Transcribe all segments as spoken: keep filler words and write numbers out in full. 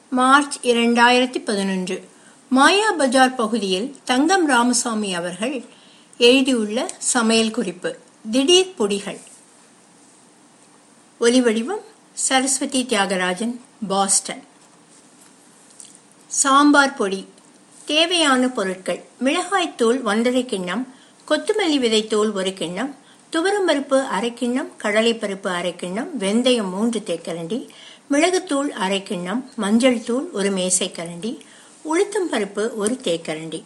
March இரண்டாயிரத்தி பதினொன்று. மாயா பஜார் பகுதியில் தங்கம் ராமசாமி அவர்கள் எழுதியுள்ள சமையல் குறிப்பு. திடீர் பொடிகள். ஒலிவடிவம் சரஸ்வதி தியாகராஜன், பாஸ்டன். சாம்பார் பொடி. தேவையான பொருட்கள்: மிளகாய்த்தூள் ஒன்றரை கிண்ணம், கொத்துமல்லி விதைத்தூள் ஒரு கிண்ணம், துவரம்பருப்பு அரை கிண்ணம், கடலைப்பருப்பு அரை கிண்ணம், வெந்தயம் மூன்று தேக்கரண்டி, மிளகுத்தூள் அரை கிண்ணம், மஞ்சள் தூள் ஒரு மேசை கரண்டி, உளுத்தம் பருப்பு ஒரு தேக்கரண்டி.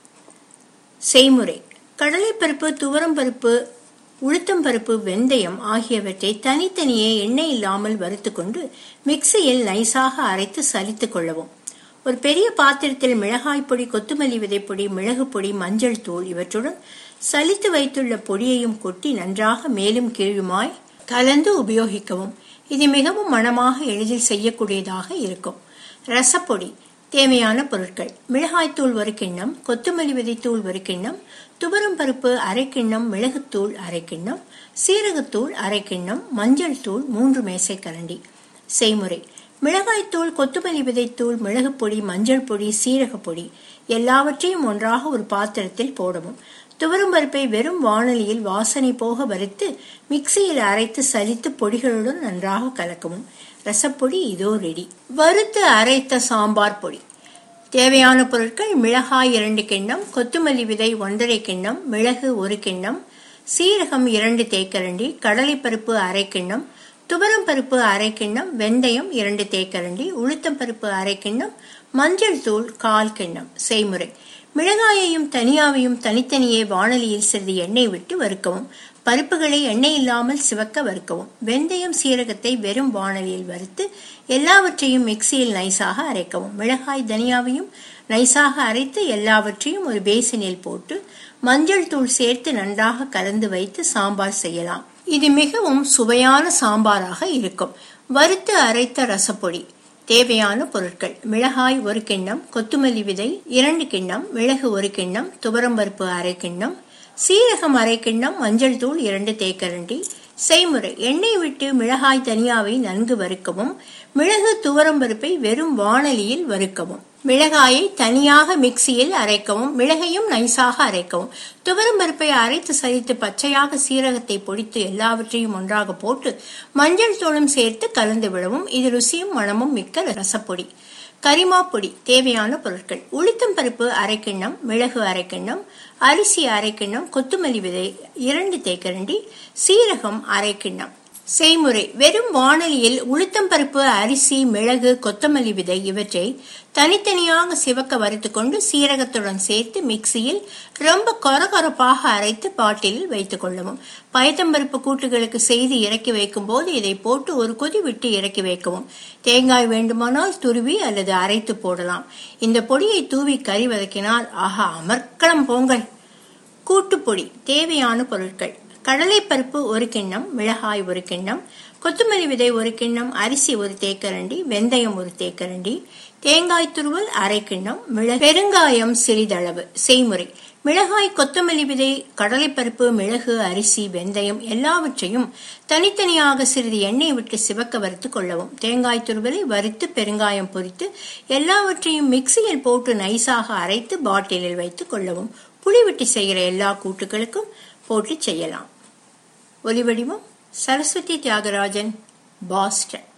செய்முறை: கடலைப்பருப்பு, துவரம்பருப்பு, உளுத்தம் பருப்பு, வெந்தயம் ஆகியவற்றை தனித்தனியே எண்ணெய் இல்லாமல் வறுத்து கொண்டு மிக்சியில் நைசாக அரைத்து சலித்துக் கொள்ளவும். ஒரு பெரிய பாத்திரத்தில் மிளகாய் பொடி, கொத்துமல்லி விதைப்பொடி, மிளகு பொடி, மஞ்சள் தூள் இவற்றுடன் சலித்து வைத்துள்ள பொடியையும் கொட்டி நன்றாக மேலும் கீழுமாய் கலந்து உபயோகிக்கவும். இது மிகவும் மணமாக எளிதில் செய்யக்கூடியதாக இருக்கும். ரசப்பொடி. தேவையான பொருட்கள்: மிளகாய்த்தூள் ஒரு கிண்ணம், கொத்துமல்லி விதைத்தூள் ஒரு கிண்ணம், துவரம் பருப்பு அரை கிண்ணம், மிளகுத்தூள் அரை கிண்ணம், சீரகத்தூள் அரை கிண்ணம், மஞ்சள் தூள் மூன்று மேசை கரண்டி. செய்முறை: மிளகாய்த்தூள், கொத்துமல்லி விதைத்தூள், மிளகு பொடி, மஞ்சள் பொடி, சீரக பொடி எல்லாவற்றையும் ஒன்றாக ஒரு பாத்திரத்தில் போடவும். துவரம் பருப்பை வெறும் வாணலியில் வாசனை போக வறுத்து மிக்சியில் அரைத்து சலித்து பொடிகளுடன் நன்றாக கலக்கவும். ரசப்பொடி இதோ ரெடி. வறுத்து அரைத்த சாம்பார் பொடி. தேவையான பொருட்கள்: மிளகாய் இரண்டு கிண்ணம், கொத்துமல்லி விதை ஒன்றரை கிண்ணம், மிளகு ஒரு கிண்ணம், சீரகம் இரண்டு தேக்கரண்டி, கடலைப்பருப்பு அரை கிண்ணம், துவரம் பருப்பு அரை கிண்ணம், வெந்தயம் இரண்டு தேக்கரண்டி, உளுத்தம் பருப்பு அரை கிண்ணம், மஞ்சள் தூள் கால் கிண்ணம். செய்முறை: மிளகாயையும் தனியாவையும் தனித்தனியே வாணலியில் சிறிது எண்ணெய் விட்டு வறுக்கவும். பருப்புகளை எண்ணெய் இல்லாமல் சிவக்க வறுக்கவும். வெந்தயம், சீரகத்தை வெறும் வாணலியில் வறுத்து எல்லாவற்றையும் மிக்சியில் நைசாக அரைக்கவும். மிளகாய், தனியாவையும் நைசாக அரைத்து எல்லாவற்றையும் ஒரு பேசினில் போட்டு மஞ்சள் தூள் சேர்த்து நன்றாக கலந்து வைத்து சாம்பார் செய்யலாம். இது மிகவும் சுவையான சாம்பாராக இருக்கும். வறுத்து அரைத்த ரசப்பொடி. தேவையான பொருட்கள்: மிளகாய் ஒரு கிண்ணம், கொத்துமல்லி விதை இரண்டு கிண்ணம், மிளகு ஒரு கிண்ணம், துவரம்பருப்பு அரை கிண்ணம், சீரகம் அரை கிண்ணம், மஞ்சள் தூள் இரண்டு தேக்கரண்டி. செய்முறை: எண்ணெய் விட்டு மிளகாய், தனியாவை நன்கு வறுக்கவும். மிளகு, துவரம்பருப்பை வெறும் வாணலியில் வறுக்கவும். மிளகாயை தனியாக மிக்சியில் அரைக்கவும். மிளகையும் நைசாக அரைக்கவும். துவரம்பருப்பை அரைத்து சலித்து பச்சையாக சீரகத்தை பொடித்து எல்லாவற்றையும் ஒன்றாக போட்டு மஞ்சள் தூளும் சேர்த்து கலந்து விடவும். இது ருசியும் மணமும் மிக்க ரசப்பொடி. கரிமா பொடி. தேவையான பொருட்கள்: உளுத்தம் பருப்பு அரை கிண்ணம், மிளகு அரை கிண்ணம், அரிசி அரை கிண்ணம், கொத்துமல்லி விதை இரண்டு தேக்கரண்டி, சீரகம் அரை கிண்ணம். செய்முறை: வெறும் வாணலியில் உளுத்தம் பருப்பு, அரிசி, மிளகு, கொத்தமல்லி விதை இவற்றை தனித்தனியாக சிவக்க வறுத்து கொண்டு சீரகத்துடன் சேர்த்து மிக்சியில் ரொம்ப கொரகொரப்பாக அரைத்து பாட்டிலில் வைத்துக் கொள்ளவும். பயத்தம்பருப்பு கூட்டுகளுக்கு செய்து இறக்கி வைக்கும் போது இதை போட்டு ஒரு கொதி விட்டு இறக்கி வைக்கவும். தேங்காய் வேண்டுமானால் துருவி அல்லது அரைத்து போடலாம். இந்த பொடியை தூவி கறி வதக்கினால் ஆஹா, அமர்க்களம் பொங்கல். கூட்டுப்பொடி. தேவையான பொருட்கள்: கடலைப்பருப்பு ஒரு கிண்ணம், மிளகாய் ஒரு கிண்ணம், கொத்துமல்லி விதை ஒரு கிண்ணம், அரிசி ஒரு தேக்கரண்டி, வெந்தயம் ஒரு தேக்கரண்டி, தேங்காய் துருவல் அரை கிண்ணம், மிளகு, பெருங்காயம் சிறிதளவு. செய்முறை: மிளகாய், கொத்தமல்லி விதை, கடலைப்பருப்பு, மிளகு, அரிசி, வெந்தயம் எல்லாவற்றையும் தனித்தனியாக சிறிது எண்ணெய் விட்டு சிவக்க வறுத்து கொள்ளவும். தேங்காய் துருவலை வறுத்து பெருங்காயம் பொரித்து எல்லாவற்றையும் மிக்சியில் போட்டு நைசாக அரைத்து பாட்டிலில் வைத்துக் கொள்ளவும். புளி விட்டு செய்கிற எல்லா கூட்டுகளுக்கும் போட்டு செய்யலாம். ஒலிவடிவம் சரஸ்வதி தியாகராஜன், பாஸ்டன்.